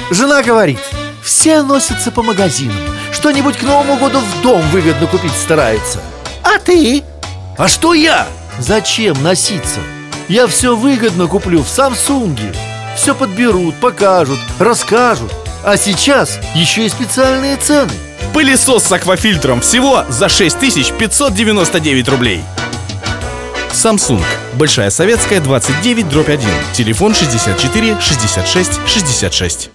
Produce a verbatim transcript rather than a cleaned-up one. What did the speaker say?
Жена говорит, все носятся по магазинам, что-нибудь к Новому году в дом выгодно купить стараются. А ты? А что я? Зачем носиться? Я все выгодно куплю в Самсунге. Все подберут, покажут, расскажут. А сейчас еще и специальные цены. Пылесос с аквафильтром всего за шесть тысяч пятьсот девяносто девять рублей. Samsung. Большая Советская, двадцать девять, дробь один. Телефон шестьдесят четыре шестьдесят шесть шестьдесят шесть.